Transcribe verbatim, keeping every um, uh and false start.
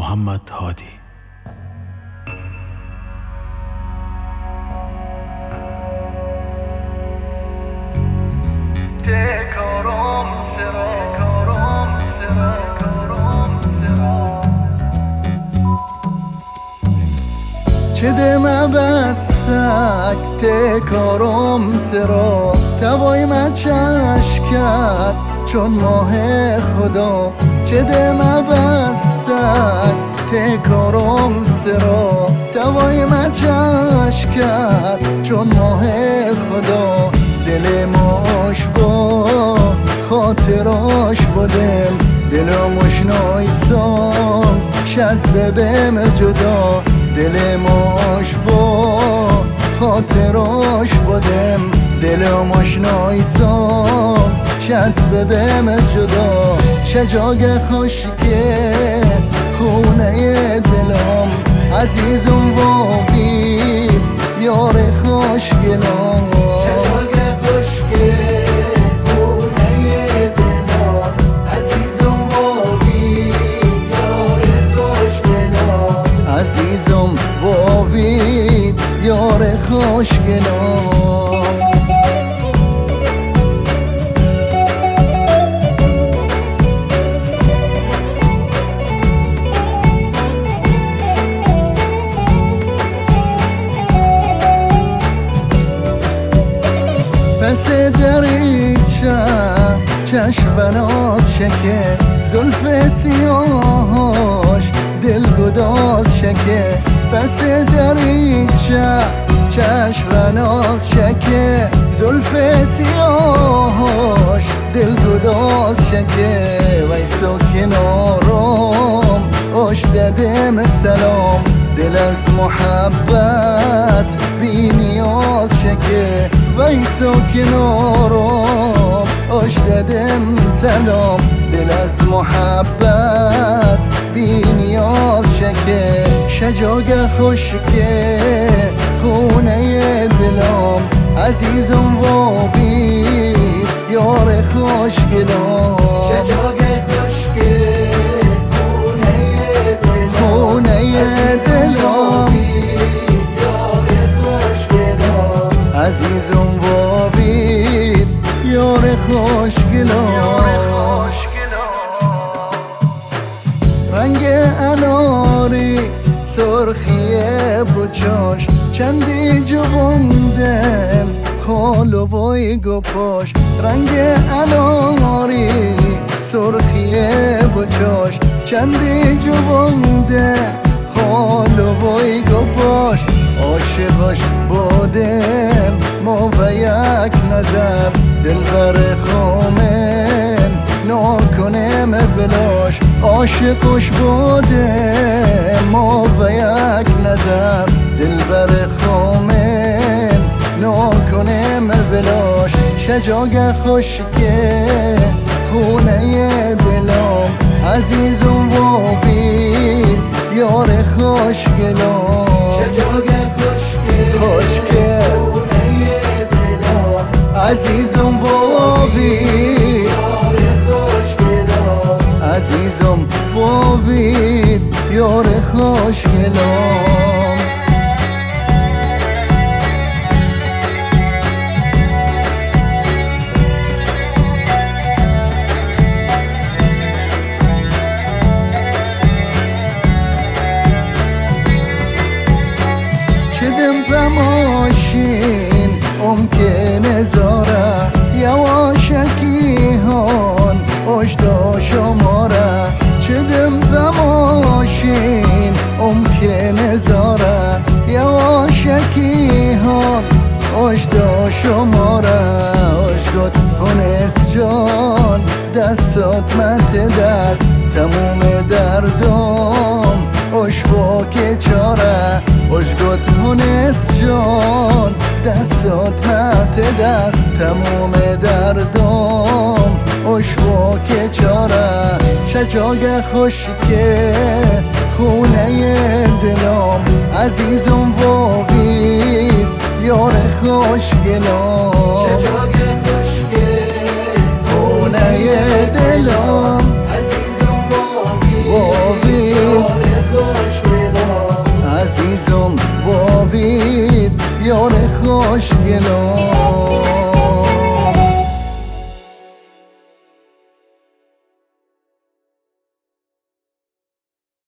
محمد هادی. چه دم بستک تکارم سرا توای من چشکت چون ماه خدا. چه دم بستک تکارم سرا توای من چشکت چون ماه خدا. دل ماش با خاطراش بودم دلمش نایسان شز ببم جدا. دل ماش با خاطراش بودم دلمش نایسان شز ببم جدا. شجاگ خشکه خونه دلم عزیزم وابی یار خوشگلم. شجاگ خشکه خونه دلم عزیزم وابی یار خوشگلم. عزیزم وابی یار خوشگلم. پس دریچه چشمنات شکه زلف سیاهاش دل گداز شکه. پس دریچه چشمنات شکه زلف سیاهاش دل گداز شکه. ویسا کنارم آش ددم سلام دل از محبت بی نیاز شکه. ویسا کنارم آش ددم سلام دل از محبت بی نیاز شکه. شجاگ خشکه خونه دلم عزیزم وابی یار خوشگلم. شجاگ خشکه خونه دلم خونه دلم یار خوشگلم. عزیزم وابی یار خوشگلم. رنگ اناری سرخی بچاش چندی جوندم خال و وای گپاش. رنگ اناری سرخی بچاش چندی جوندم خال و وای گپاش. عاشقاش بودم ما و یک نظر دلبر خامن نکنم فلاش. عاشقش بودم ما و یک نظر دلبر خامن نکنم فلاش. شجاگ خشکه خونه دلم عزیزم وابی یار خوشگلم. شجاگ خشکه خشکه خونه دلم عزیزم وابی یار خوشگلم. عزیزم وابی یار خوشگلم. ماشین ممکنه زاره یواشکی هان اجدا شماره. چه دم ماشین ممکنه زاره یواشکی هان اجدا شماره. اشگات هنس جان دستات مت دست تموم دردم اشوا که چاره. اشگات هنس جان دستات مت دست تموم دردم اشوا که چاره. شجاگ خشکه خونه دلم عزیزم وابی یار خوشگلم. شجاگ خشکه خونه دلم عزیزم وابی وابی واوید یار خوش گلو